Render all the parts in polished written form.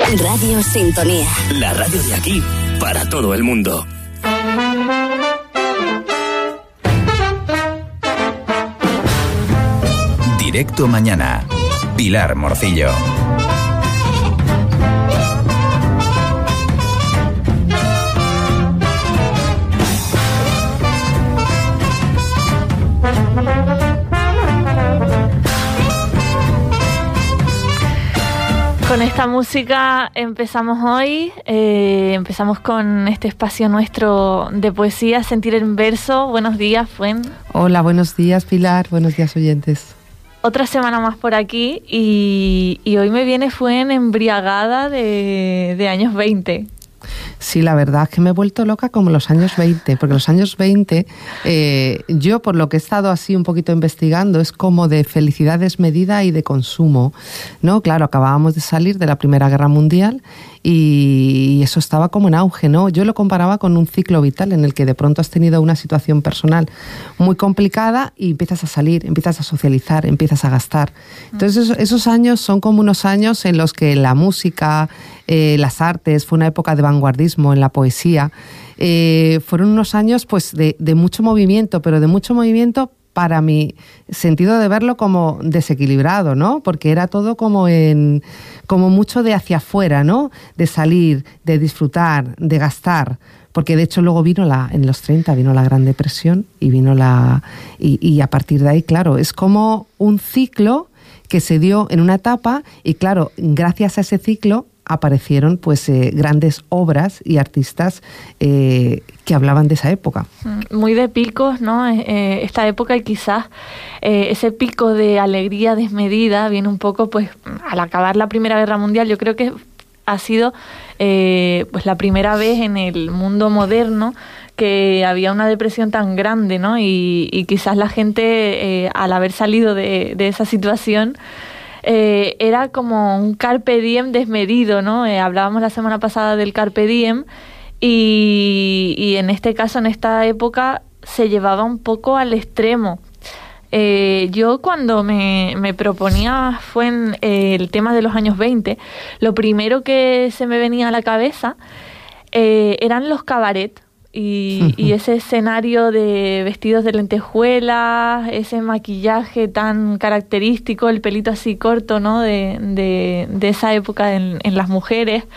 Radio Sintonía. La radio de aquí para todo el mundo. Directo Mañana. Pilar Morcillo. Con esta música empezamos hoy, empezamos con este espacio nuestro de poesía, Sentir en Verso. Buenos días, Fuen. Hola, buenos días, Pilar, buenos días, oyentes. Otra semana más por aquí y hoy me viene Fuen embriagada de años 20. Sí, la verdad es que me he vuelto loca como los años 20, porque los años 20, yo por lo que he estado así un poquito investigando, es como de felicidad desmedida y de consumo, ¿no? Claro, acabábamos de salir de la Primera Guerra Mundial y eso estaba como en auge, ¿no? Yo lo comparaba con un ciclo vital en el que de pronto has tenido una situación personal muy complicada y empiezas a salir, empiezas a socializar, empiezas a gastar. Entonces esos años son como unos años en los que la música, las artes, fue una época de vanguardismo en la poesía, fueron unos años pues de mucho movimiento, pero de mucho movimiento para mi sentido de verlo como desequilibrado, ¿no? Porque era todo como mucho de hacia afuera, ¿no? De salir, de disfrutar, de gastar. Porque de hecho luego en los 30 vino la Gran Depresión y a partir de ahí, claro, es como un ciclo que se dio en una etapa y claro, gracias a ese ciclo aparecieron pues grandes obras y artistas que hablaban de esa época. Muy de picos, ¿no? Esta época y quizás ese pico de alegría desmedida viene un poco pues al acabar la Primera Guerra Mundial. Yo creo que ha sido pues la primera vez en el mundo moderno que había una depresión tan grande, ¿no? Y quizás la gente al haber salido de esa situación era como un carpe diem desmedido, ¿no? Hablábamos la semana pasada del carpe diem y en este caso, en esta época, se llevaba un poco al extremo. Yo cuando me proponía fue en el tema de los años 20, lo primero que se me venía a la cabeza eran los cabaret. Y ese escenario de vestidos de lentejuelas, ese maquillaje tan característico, el pelito así corto, ¿no? de esa época en las mujeres.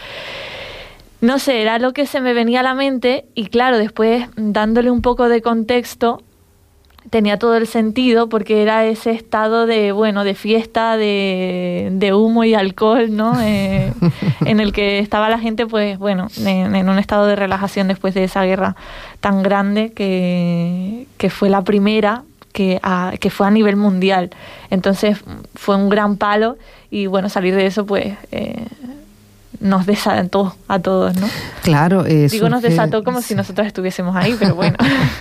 No sé, era lo que se me venía a la mente y claro, después dándole un poco de contexto, tenía todo el sentido porque era ese estado de fiesta, de humo y alcohol, ¿no? En el que estaba la gente, pues bueno, en un estado de relajación después de esa guerra tan grande que fue la primera que fue a nivel mundial. Entonces fue un gran palo y bueno, salir de eso pues nos desató a todos, ¿no? Claro. Digo, nos desató como si nosotros estuviésemos ahí, pero bueno.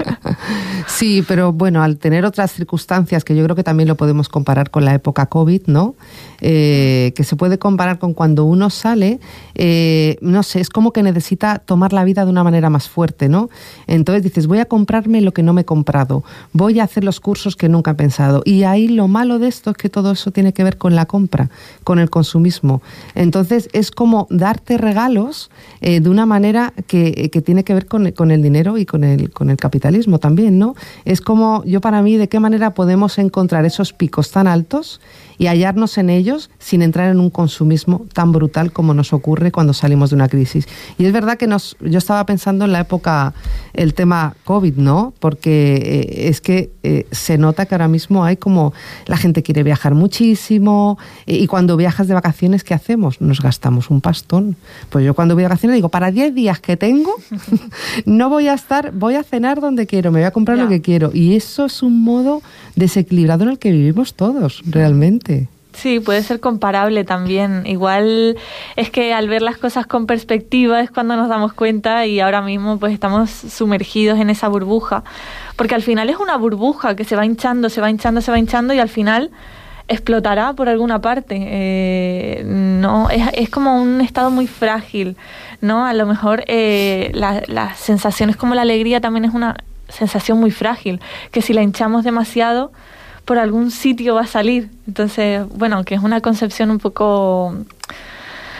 Sí, pero bueno, al tener otras circunstancias, que yo creo que también lo podemos comparar con la época COVID, ¿no? Que se puede comparar con cuando uno sale, no sé, es como que necesita tomar la vida de una manera más fuerte, ¿no? Entonces dices, voy a comprarme lo que no me he comprado, voy a hacer los cursos que nunca he pensado. Y ahí lo malo de esto es que todo eso tiene que ver con la compra, con el consumismo. Entonces es como darte regalos de una manera que tiene que ver con el dinero y con el capitalismo también, ¿no? Es como, para mí, de qué manera podemos encontrar esos picos tan altos y hallarnos en ellos sin entrar en un consumismo tan brutal como nos ocurre cuando salimos de una crisis. Y es verdad que yo estaba pensando en la época, el tema COVID, ¿no? Porque es que se nota que ahora mismo hay como, la gente quiere viajar muchísimo y cuando viajas de vacaciones, ¿qué hacemos? Nos gastamos un pastón. Pues yo cuando voy de vacaciones digo, para 10 días que tengo, no voy a estar, voy a cenar donde quiero, me voy a comprar lo que quiero. Y eso es un modo desequilibrado en el que vivimos todos, realmente. Sí, puede ser comparable también. Igual es que al ver las cosas con perspectiva es cuando nos damos cuenta y ahora mismo pues estamos sumergidos en esa burbuja. Porque al final es una burbuja que se va hinchando, se va hinchando, se va hinchando y al final explotará por alguna parte. No, es como un estado muy frágil, ¿no? A lo mejor las sensaciones como la alegría también es una sensación muy frágil, que si la hinchamos demasiado por algún sitio va a salir. Entonces, bueno, que es una concepción un poco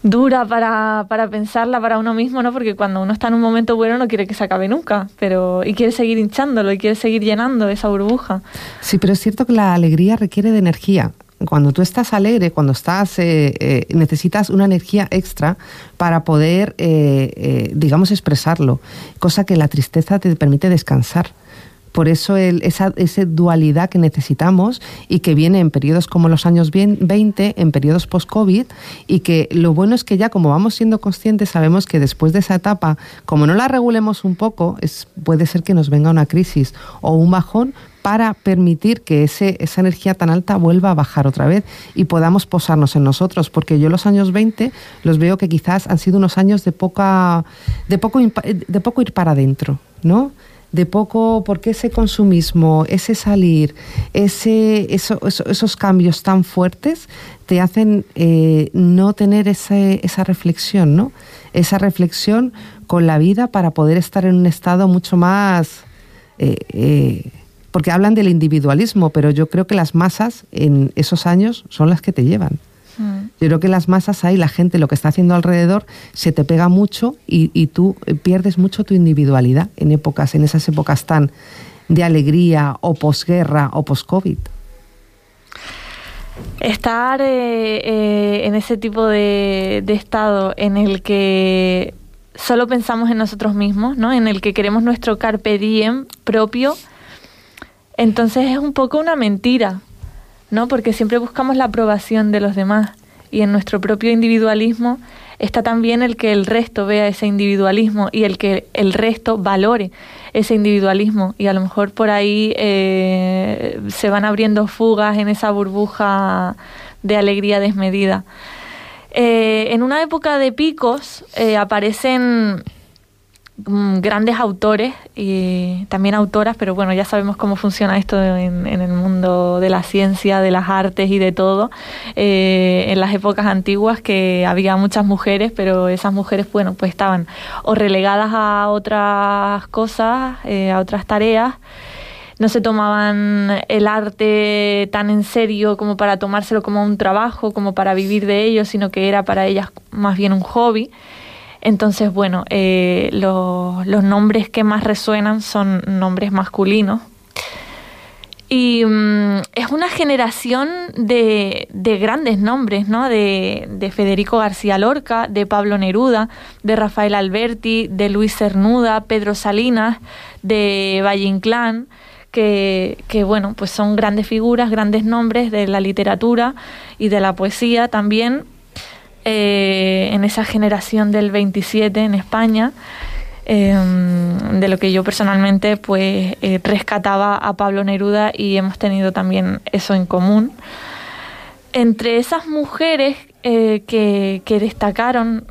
dura para pensarla para uno mismo, ¿no? Porque cuando uno está en un momento bueno no quiere que se acabe nunca, y quiere seguir hinchándolo y quiere seguir llenando esa burbuja. Sí, pero es cierto que la alegría requiere de energía. Cuando tú estás alegre, cuando estás necesitas una energía extra para poder, digamos, expresarlo, cosa que la tristeza te permite descansar. Por eso esa dualidad que necesitamos y que viene en periodos como los años 20, en periodos post-COVID, y que lo bueno es que ya como vamos siendo conscientes sabemos que después de esa etapa, como no la regulemos un poco, puede ser que nos venga una crisis o un bajón para permitir que esa energía tan alta vuelva a bajar otra vez y podamos posarnos en nosotros, porque yo los años 20 los veo que quizás han sido unos años de poco ir para adentro, ¿no? De poco, porque ese consumismo, ese salir, esos cambios tan fuertes te hacen no tener esa reflexión, ¿no? Esa reflexión con la vida para poder estar en un estado mucho más... porque hablan del individualismo, pero yo creo que las masas en esos años son las que te llevan. Yo creo que las masas ahí, la gente, lo que está haciendo alrededor, se te pega mucho y tú pierdes mucho tu individualidad en esas épocas tan de alegría o posguerra o post-COVID. Estar en ese tipo de estado en el que solo pensamos en nosotros mismos, ¿no? En el que queremos nuestro carpe diem propio, entonces es un poco una mentira, ¿no? Porque siempre buscamos la aprobación de los demás y en nuestro propio individualismo está también el que el resto vea ese individualismo y el que el resto valore ese individualismo, y a lo mejor por ahí se van abriendo fugas en esa burbuja de alegría desmedida. En una época de picos aparecen grandes autores y también autoras, pero bueno, ya sabemos cómo funciona esto en el mundo de la ciencia, de las artes y de todo. En las épocas antiguas que había muchas mujeres, pero esas mujeres, bueno, pues estaban o relegadas a otras cosas, a otras tareas. No se tomaban el arte tan en serio como para tomárselo como un trabajo, como para vivir de ello, sino que era para ellas más bien un hobby. Entonces, bueno, los nombres que más resuenan son nombres masculinos. Y es una generación de grandes nombres, ¿no? De Federico García Lorca, de Pablo Neruda, de Rafael Alberti, de Luis Cernuda, Pedro Salinas, de Valle Inclán, que bueno, pues son grandes figuras, grandes nombres de la literatura y de la poesía también. En esa generación del 27 en España, de lo que yo personalmente pues rescataba a Pablo Neruda, y hemos tenido también eso en común. Entre esas mujeres que destacaron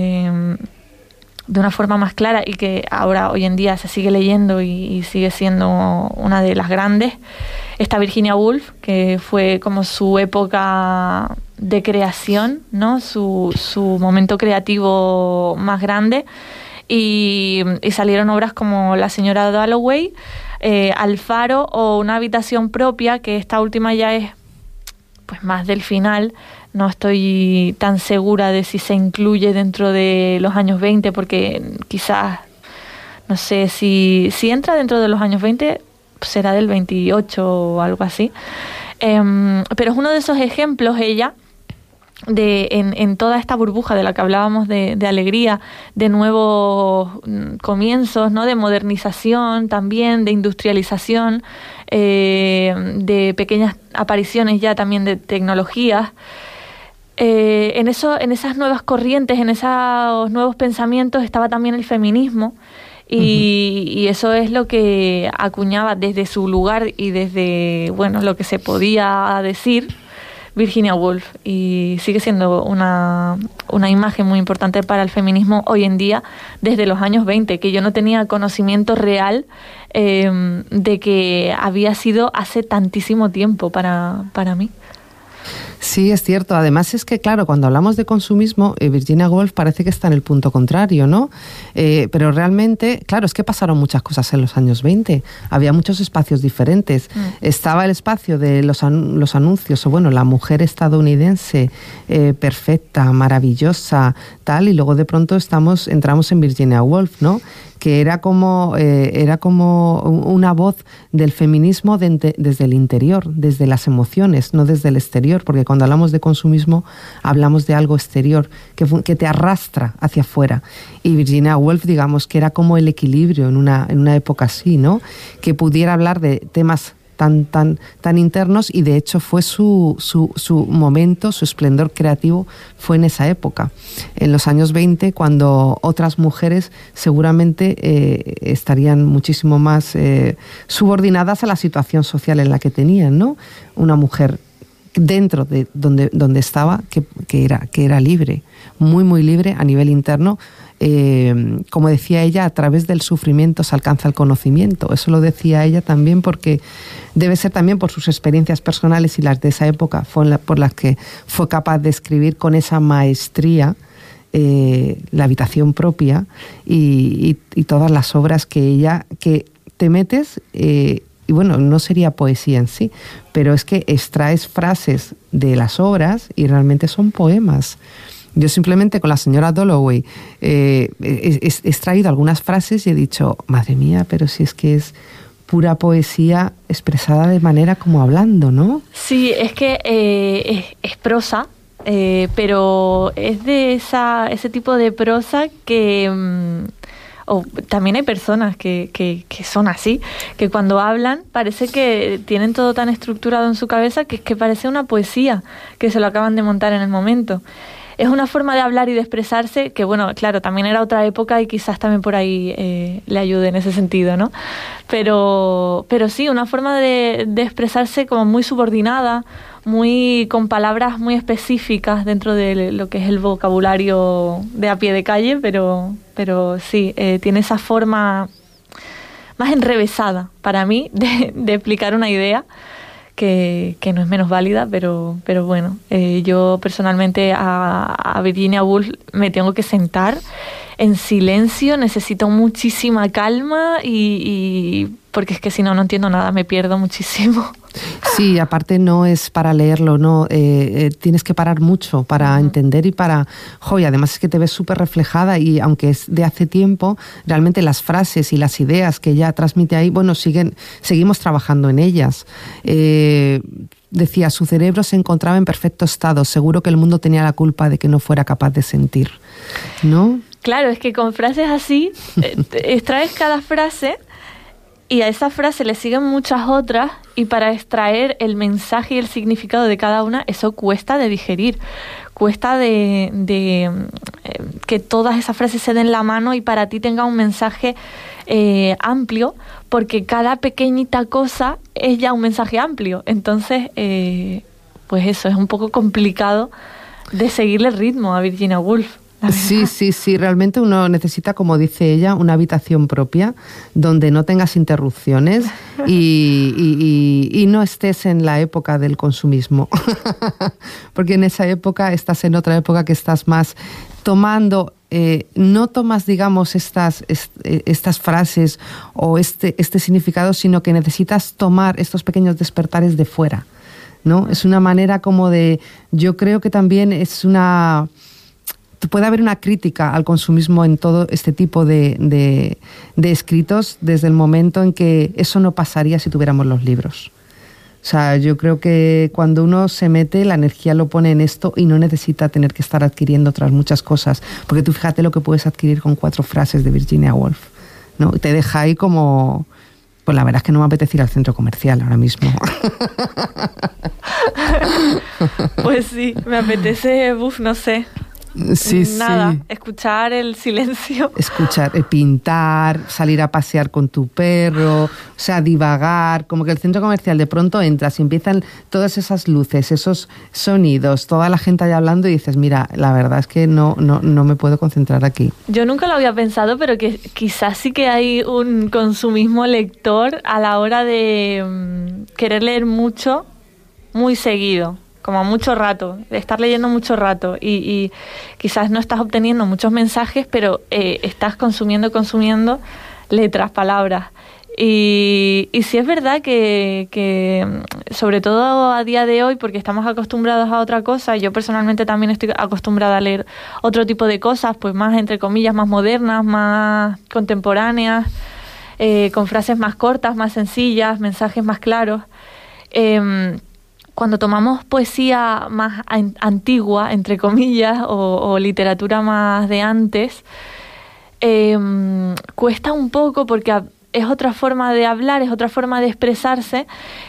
de una forma más clara y que ahora hoy en día se sigue leyendo y sigue siendo una de las grandes, está Virginia Woolf, que fue como su época de creación, ¿no? Su momento creativo más grande, y salieron obras como La señora Dalloway, Alfaro o Una habitación propia, que esta última ya es pues más del final. No estoy tan segura de si se incluye dentro de los años 20, porque quizás, no sé, si entra dentro de los años 20, pues será del 28 o algo así. Pero es uno de esos ejemplos, ella, en toda esta burbuja de la que hablábamos de alegría, de nuevos comienzos, ¿no? De modernización también, de industrialización, de pequeñas apariciones ya también de tecnologías. En esas nuevas corrientes, en esos nuevos pensamientos estaba también el feminismo, y eso es lo que acuñaba desde su lugar y desde, bueno, lo que se podía decir Virginia Woolf, y sigue siendo una imagen muy importante para el feminismo hoy en día, desde los años 20, que yo no tenía conocimiento real de que había sido hace tantísimo tiempo para mí. Sí, es cierto. Además es que, claro, cuando hablamos de consumismo, Virginia Woolf parece que está en el punto contrario, ¿no? Pero realmente, claro, es que pasaron muchas cosas en los años 20. Había muchos espacios diferentes. Estaba el espacio de los anuncios, o bueno, la mujer estadounidense perfecta, maravillosa, tal, y luego de pronto entramos en Virginia Woolf, ¿no? Que era como una voz del feminismo desde el interior, desde las emociones, no desde el exterior, porque cuando hablamos de consumismo hablamos de algo exterior que te arrastra hacia afuera. Y Virginia Woolf, digamos, que era como el equilibrio en una época así, ¿no? Que pudiera hablar de temas tan internos, y de hecho fue su momento, su esplendor creativo fue en esa época, en los años 20, cuando otras mujeres seguramente estarían muchísimo más subordinadas a la situación social en la que tenían, ¿no? Una mujer dentro de donde estaba que era libre, muy muy libre a nivel interno. Como decía ella, a través del sufrimiento se alcanza el conocimiento. Eso lo decía ella también, porque debe ser también por sus experiencias personales y las de esa época por las que fue capaz de escribir con esa maestría La habitación propia y todas las obras que te metes. Y bueno, no sería poesía en sí, pero es que extraes frases de las obras y realmente son poemas. Yo simplemente con la señora Dalloway he extraído algunas frases y he dicho, madre mía, pero si es que es pura poesía expresada de manera como hablando, ¿no? Sí, es que es prosa, pero es de ese tipo de prosa que... también hay personas que son así, que cuando hablan parece que tienen todo tan estructurado en su cabeza que es que parece una poesía, que se lo acaban de montar en el momento. Es una forma de hablar y de expresarse que, bueno, claro, también era otra época y quizás también por ahí le ayude en ese sentido, ¿no? Pero sí, una forma de expresarse como muy subordinada, con palabras muy específicas dentro de lo que es el vocabulario de a pie de calle, pero sí, tiene esa forma más enrevesada para mí de explicar una idea que no es menos válida, pero bueno, yo personalmente a Virginia Woolf me tengo que sentar en silencio, necesito muchísima calma y porque es que si no entiendo nada, me pierdo muchísimo. Sí, aparte no es para leerlo, no, tienes que parar mucho para entender y para... y además es que te ves súper reflejada, y aunque es de hace tiempo, realmente las frases y las ideas que ella transmite ahí, bueno, seguimos trabajando en ellas. Decía, su cerebro se encontraba en perfecto estado, seguro que el mundo tenía la culpa de que no fuera capaz de sentir, ¿no? Claro, es que con frases así, extraes cada frase y a esa frase le siguen muchas otras, y para extraer el mensaje y el significado de cada una, eso cuesta de digerir, cuesta de que todas esas frases se den la mano y para ti tenga un mensaje amplio, porque cada pequeñita cosa es ya un mensaje amplio. Entonces, pues eso, es un poco complicado de seguirle el ritmo a Virginia Woolf. Sí, realmente uno necesita, como dice ella, una habitación propia donde no tengas interrupciones y no estés en la época del consumismo, porque en esa época estás en otra época que estás más tomando, no tomas, digamos, estas frases o este significado, sino que necesitas tomar estos pequeños despertares de fuera, ¿no? Es una manera como de, yo creo que también es una... Puede haber una crítica al consumismo en todo este tipo de escritos, desde el momento en que eso no pasaría si tuviéramos los libros. O sea, yo creo que cuando uno se mete, la energía lo pone en esto y no necesita tener que estar adquiriendo otras muchas cosas. Porque tú fíjate lo que puedes adquirir con 4 frases de Virginia Woolf, ¿no? Te deja ahí como... Pues la verdad es que no me apetece ir al centro comercial ahora mismo. Pues sí, me apetece, no sé... Nada, escuchar el silencio. Escuchar, pintar, salir a pasear con tu perro, o sea, divagar, como que el centro comercial de pronto entras y empiezan todas esas luces, esos sonidos, toda la gente ahí hablando y dices, mira, la verdad es que no me puedo concentrar aquí. Yo nunca lo había pensado, pero que quizás sí que hay un consumismo lector a la hora de querer leer mucho, muy seguido. como a mucho rato, de estar leyendo mucho rato y quizás no estás obteniendo muchos mensajes, pero estás consumiendo letras, palabras. Y sí es verdad que sobre todo a día de hoy, porque estamos acostumbrados a otra cosa, yo personalmente también estoy acostumbrada a leer otro tipo de cosas, pues más, entre comillas, más modernas, más contemporáneas, con frases más cortas, más sencillas, mensajes más claros. Cuando tomamos poesía más antigua, entre comillas, o literatura más de antes, cuesta un poco porque es otra forma de hablar, es otra forma de expresarse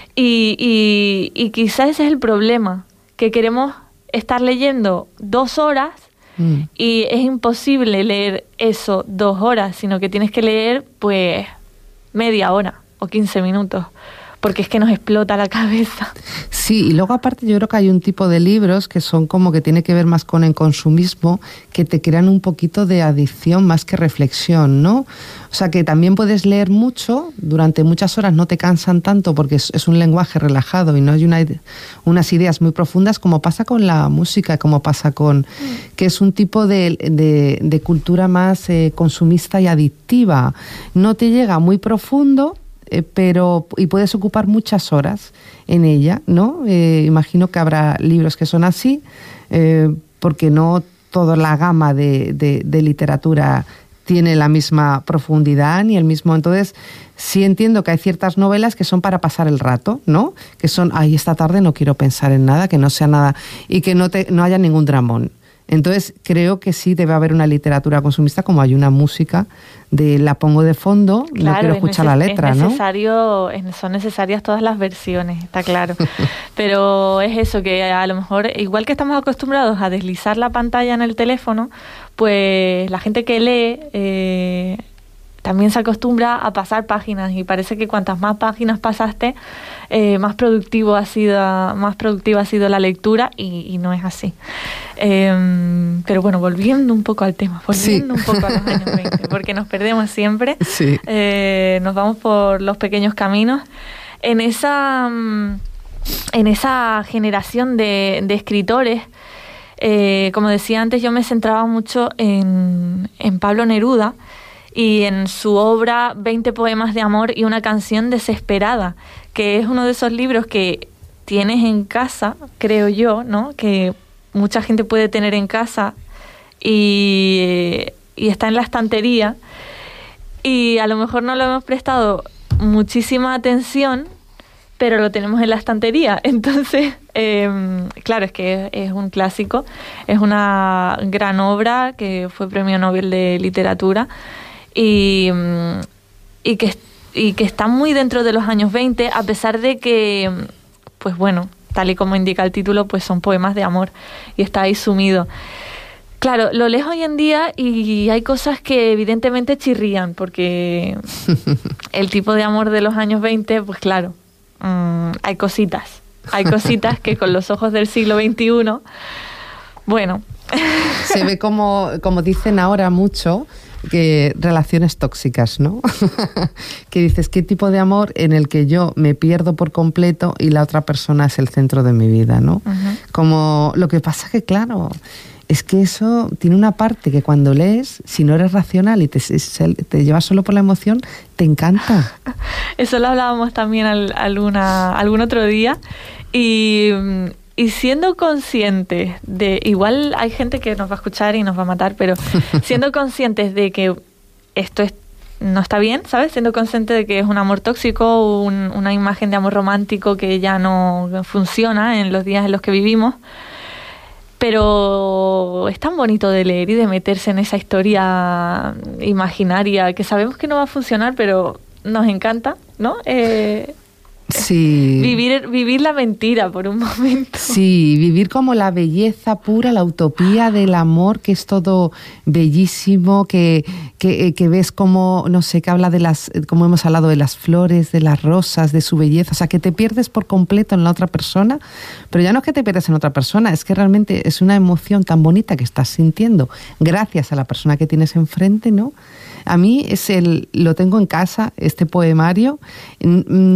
y quizás ese es el problema, que queremos estar leyendo 2 horas y es imposible leer eso 2 horas, sino que tienes que leer pues media hora o 15 minutos. Porque es que nos explota la cabeza. Sí, y luego aparte yo creo que hay un tipo de libros que son como que tiene que ver más con el consumismo, que te crean un poquito de adicción más que reflexión, ¿no? O sea que también puedes leer mucho, durante muchas horas no te cansan tanto porque es un lenguaje relajado y no hay unas ideas muy profundas, como pasa con la música, como pasa con... que es un tipo de cultura más consumista y adictiva. No te llega muy profundo, pero y puedes ocupar muchas horas en ella, ¿no? Imagino que habrá libros que son así, porque no toda la gama de literatura tiene la misma profundidad ni el mismo. Entonces, sí entiendo que hay ciertas novelas que son para pasar el rato, ¿no? Que son, esta tarde no quiero pensar en nada, que no sea nada y que no haya ningún dramón. Entonces, creo que sí debe haber una literatura consumista, como hay una música de la pongo de fondo, claro, no quiero escuchar la letra, ¿no? Son necesarias todas las versiones, está claro. Pero es eso, que a lo mejor, igual que estamos acostumbrados a deslizar la pantalla en el teléfono, pues la gente que lee también se acostumbra a pasar páginas y parece que cuantas más páginas pasaste, más productiva ha sido la lectura y no es así. Pero bueno, volviendo un poco al tema, un poco a los años 20, porque nos perdemos siempre, sí. Nos vamos por los pequeños caminos. En esa generación de escritores, como decía antes, yo me centraba mucho en Pablo Neruda, y en su obra 20 poemas de amor y una canción desesperada, que es uno de esos libros que tienes en casa, creo yo, ¿no? Que mucha gente puede tener en casa y está en la estantería y a lo mejor no lo hemos prestado muchísima atención, pero lo tenemos en la estantería. Entonces, claro, es que es un clásico, es una gran obra que fue Premio Nobel de Literatura, y que está muy dentro de los años 20, a pesar de que, pues bueno, tal y como indica el título, pues son poemas de amor y está ahí sumido. Claro, lo lees hoy en día y hay cosas que evidentemente chirrían, porque el tipo de amor de los años 20, pues claro, hay cositas que con los ojos del siglo XXI, bueno... Se ve como dicen ahora mucho, que relaciones tóxicas, ¿no? Que dices, ¿qué tipo de amor en el que yo me pierdo por completo y la otra persona es el centro de mi vida, ¿no? Uh-huh. Como lo que pasa que, claro, es que eso tiene una parte que cuando lees, si no eres racional y te llevas solo por la emoción, te encanta. Eso lo hablábamos también algún otro día y siendo conscientes de, igual hay gente que nos va a escuchar y nos va a matar, pero siendo conscientes de que esto no está bien, ¿sabes? Siendo consciente de que es un amor tóxico, una imagen de amor romántico que ya no funciona en los días en los que vivimos, pero es tan bonito de leer y de meterse en esa historia imaginaria que sabemos que no va a funcionar, pero nos encanta, ¿no? Sí. Vivir la mentira por un momento. Sí, vivir como la belleza pura, la utopía del amor, que es todo bellísimo, que ves como, no sé, que habla como hemos hablado, de las flores, de las rosas, de su belleza, o sea, que te pierdes por completo en la otra persona, pero ya no es que te pierdas en otra persona, es que realmente es una emoción tan bonita que estás sintiendo gracias a la persona que tienes enfrente, ¿no? A mí lo tengo en casa, este poemario.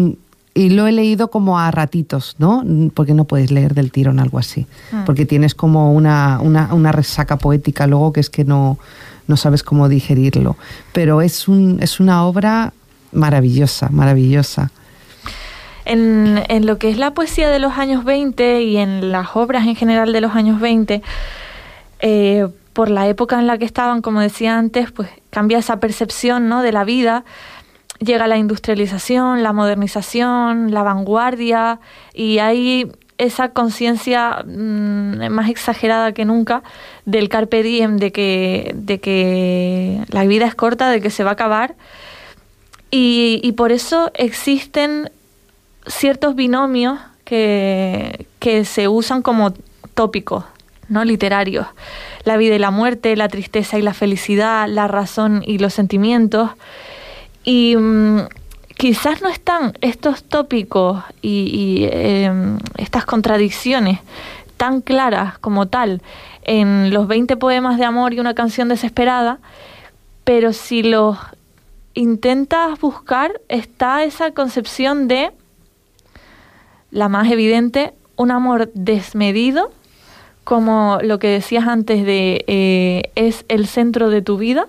Y lo he leído como a ratitos, ¿no? Porque no puedes leer del tirón algo así. Porque tienes como una resaca poética luego que es que no sabes cómo digerirlo. Pero es una obra maravillosa, maravillosa. En lo que es la poesía de los años 20 y en las obras en general de los años 20, por la época en la que estaban, como decía antes, pues cambia esa percepción, ¿no?, de la vida. Llega la industrialización, la modernización, la vanguardia, y hay esa conciencia más exagerada que nunca del carpe diem, de que la vida es corta, de que se va a acabar, y por eso existen ciertos binomios que se usan como tópicos, ¿no?, literarios: la vida y la muerte, la tristeza y la felicidad, la razón y los sentimientos. Y quizás no están estos tópicos y estas contradicciones tan claras como tal en los 20 poemas de amor y una canción desesperada, pero si los intentas buscar, está esa concepción de, la más evidente, un amor desmedido, como lo que decías antes de es el centro de tu vida.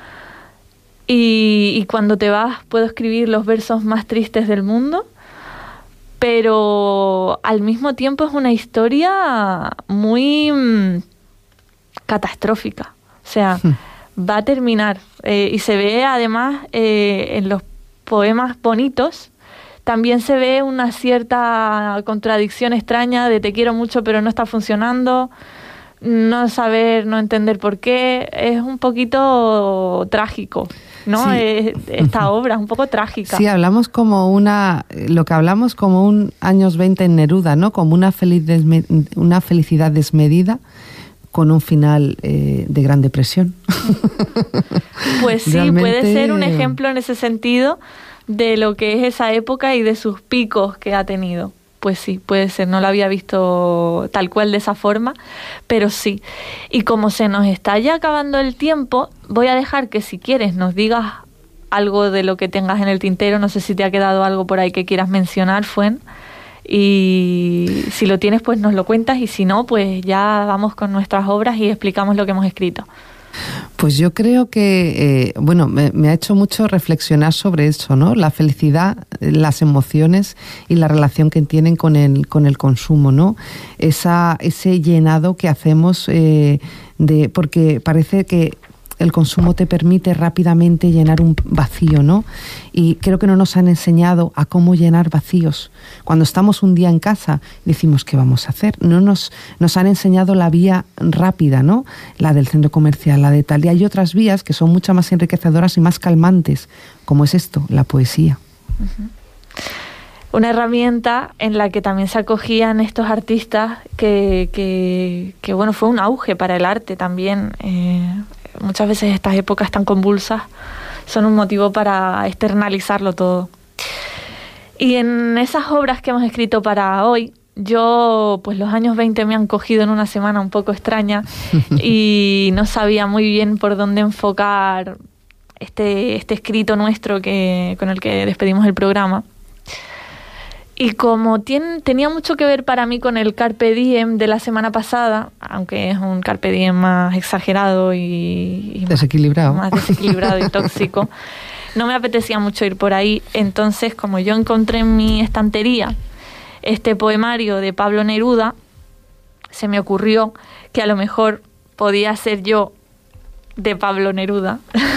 Y cuando te vas puedo escribir los versos más tristes del mundo, pero al mismo tiempo es una historia muy catastrófica. O sea, va a terminar. Y se ve además en los poemas bonitos, también se ve una cierta contradicción extraña de te quiero mucho pero no está funcionando, no saber, no entender por qué. Es un poquito trágico, ¿no? Sí. Esta obra es un poco trágica. Sí, hablamos como lo que hablamos como un años 20 en Neruda, ¿no? Como una felicidad desmedida con un final de gran depresión. Pues sí, realmente puede ser un ejemplo en ese sentido de lo que es esa época y de sus picos que ha tenido. Pues sí, puede ser, no lo había visto tal cual de esa forma, pero sí. Y como se nos está ya acabando el tiempo, voy a dejar que, si quieres, nos digas algo de lo que tengas en el tintero. No sé si te ha quedado algo por ahí que quieras mencionar, Fuen. Y si lo tienes, pues nos lo cuentas, y si no, pues ya vamos con nuestras obras y explicamos lo que hemos escrito. Pues yo creo que, me ha hecho mucho reflexionar sobre eso, ¿no? La felicidad, las emociones y la relación que tienen con el consumo, ¿no? Ese llenado que hacemos porque parece que el consumo te permite rápidamente llenar un vacío, ¿no? Y creo que no nos han enseñado a cómo llenar vacíos. Cuando estamos un día en casa, decimos, ¿qué vamos a hacer? No nos han enseñado la vía rápida, ¿no? La del centro comercial, la de tal. Y hay otras vías que son mucho más enriquecedoras y más calmantes, como es esto, la poesía. Uh-huh. Una herramienta en la que también se acogían estos artistas que fue un auge para el arte también. Muchas veces estas épocas tan convulsas son un motivo para externalizarlo todo. Y en esas obras que hemos escrito para hoy, yo, pues los años 20 me han cogido en una semana un poco extraña y no sabía muy bien por dónde enfocar este escrito nuestro con el que despedimos el programa. Y como tenía mucho que ver para mí con el Carpe Diem de la semana pasada, aunque es un Carpe Diem más exagerado y desequilibrado. Más desequilibrado y tóxico, no me apetecía mucho ir por ahí. Entonces, como yo encontré en mi estantería este poemario de Pablo Neruda, se me ocurrió que a lo mejor podía ser yo de Pablo Neruda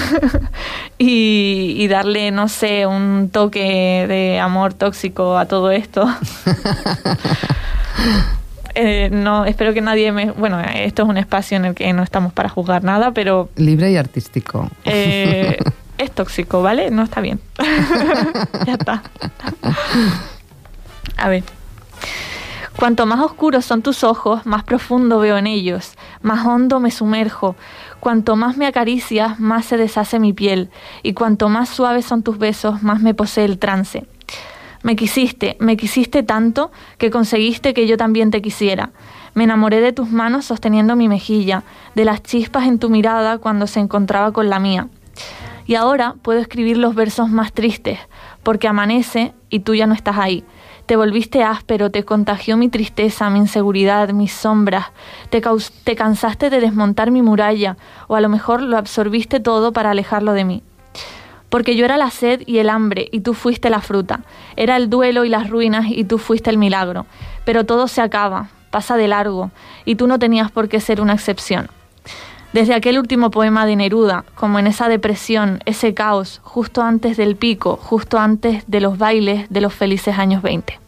y darle, no sé, un toque de amor tóxico a todo esto. No, espero que nadie bueno, esto es un espacio en el que no estamos para juzgar nada, pero libre y artístico. Es tóxico, ¿vale? No está bien. Ya está. A ver. Cuanto más oscuros son tus ojos, más profundo veo en ellos, más hondo me sumerjo. Cuanto más me acaricias, más se deshace mi piel, y cuanto más suaves son tus besos, más me posee el trance. Me quisiste tanto que conseguiste que yo también te quisiera. Me enamoré de tus manos sosteniendo mi mejilla, de las chispas en tu mirada cuando se encontraba con la mía. Y ahora puedo escribir los versos más tristes, porque amanece y tú ya no estás ahí. Te volviste áspero, te contagió mi tristeza, mi inseguridad, mis sombras. Te cansaste de desmontar mi muralla, o a lo mejor lo absorbiste todo para alejarlo de mí. Porque yo era la sed y el hambre, y tú fuiste la fruta. Era el duelo y las ruinas, y tú fuiste el milagro. Pero todo se acaba, pasa de largo, y tú no tenías por qué ser una excepción. Desde aquel último poema de Neruda, como en esa depresión, ese caos, justo antes del pico, justo antes de los bailes de los felices años 20.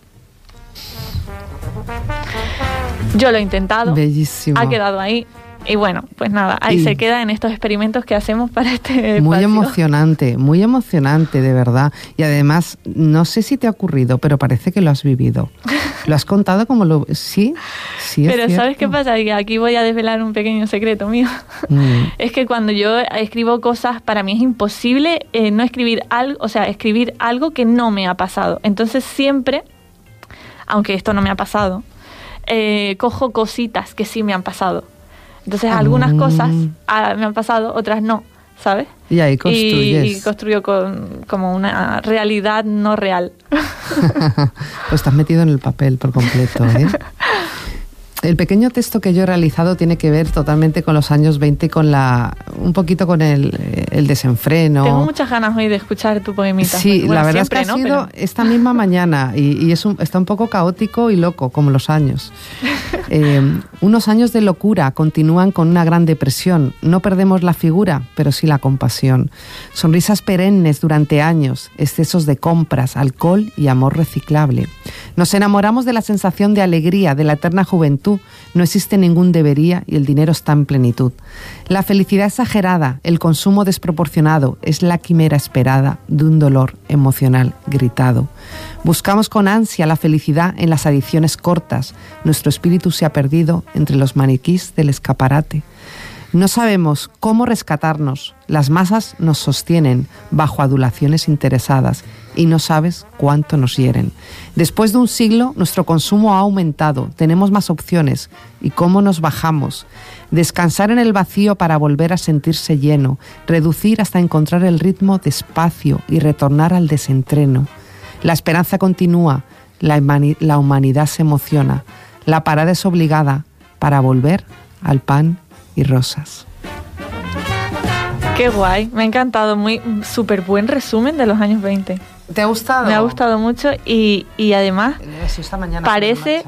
Yo lo he intentado. Bellísimo. Ha quedado ahí. Y bueno, pues nada, ahí se queda en estos experimentos que hacemos para este muy espacio. Muy emocionante, de verdad. Y además, no sé si te ha ocurrido, pero parece que lo has vivido. ¿Lo has contado como lo...? Sí, pero es ¿sabes qué pasa? Que aquí voy a desvelar un pequeño secreto mío. Es que cuando yo escribo cosas, para mí es imposible no escribir algo, o sea, escribir algo que no me ha pasado. Entonces siempre, aunque esto no me ha pasado, cojo cositas que sí me han pasado. Entonces algunas cosas me han pasado, otras no, ¿sabes? Y ahí construyes. Y construyo como una realidad no real. Pues estás metido en el papel por completo, ¿eh? El pequeño texto que yo he realizado tiene que ver totalmente con los años 20 y con un poquito con el desenfreno. Tengo muchas ganas hoy de escuchar tu poemita. Sí, bueno, la verdad es que siempre, ha sido esta misma mañana y está un poco caótico y loco, como los años. Unos años de locura continúan con una gran depresión. No perdemos la figura, pero sí la compasión. Sonrisas perennes durante años, excesos de compras, alcohol y amor reciclable. Nos enamoramos de la sensación de alegría, de la eterna juventud. No existe ningún debería y el dinero está en plenitud. La felicidad exagerada, el consumo desproporcionado, es la quimera esperada de un dolor emocional gritado. Buscamos con ansia la felicidad en las adicciones cortas. Nuestro espíritu se ha perdido entre los maniquís del escaparate. No sabemos cómo rescatarnos. Las masas nos sostienen bajo adulaciones interesadas y no sabes cuánto nos hieren. Después de un siglo, nuestro consumo ha aumentado. Tenemos más opciones. ¿Y cómo nos bajamos? Descansar en el vacío para volver a sentirse lleno. Reducir hasta encontrar el ritmo despacio y retornar al desentreno. La esperanza continúa. La humanidad se emociona. La parada es obligada para volver al pan y rosas. Qué guay, me ha encantado, muy súper buen resumen de los años 20. ¿Te ha gustado? Me ha gustado mucho y además parece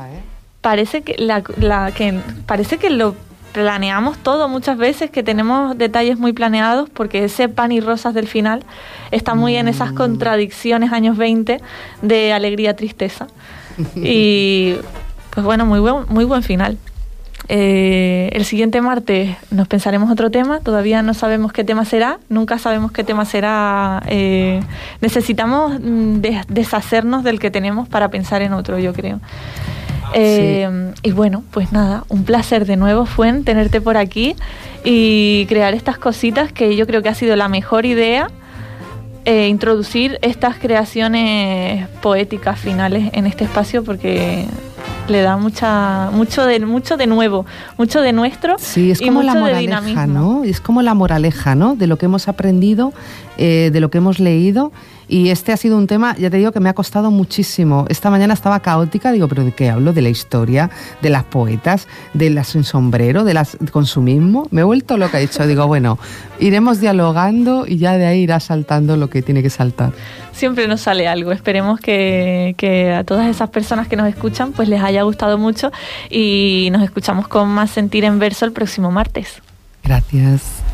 que lo planeamos todo muchas veces, que tenemos detalles muy planeados, porque ese pan y rosas del final está muy en esas contradicciones años 20 de alegría, tristeza. Y pues bueno, muy buen final. El siguiente martes nos pensaremos otro tema. Todavía no sabemos qué tema será. Nunca sabemos qué tema será. Necesitamos deshacernos del que tenemos para pensar en otro, yo creo. Sí. Y bueno, pues nada, un placer de nuevo, Fuen, tenerte por aquí y crear estas cositas, que yo creo que ha sido la mejor idea. Introducir estas creaciones poéticas finales en este espacio, porque le da mucho de nuevo, mucho de nuestro. Sí, es como la moraleja, ¿no? Es como la moraleja, ¿no? De lo que hemos aprendido, de lo que hemos leído. Y este ha sido un tema, ya te digo, que me ha costado muchísimo. Esta mañana estaba caótica, digo, ¿pero de qué hablo? ¿De la historia? ¿De las poetas? ¿De las sin sombrero? ¿De las consumismo? Me he vuelto loca, he dicho, digo, bueno, iremos dialogando y ya de ahí irá saltando lo que tiene que saltar. Siempre nos sale algo. Esperemos que a todas esas personas que nos escuchan pues les haya gustado mucho, y nos escuchamos con más Sentir en Verso el próximo martes. Gracias.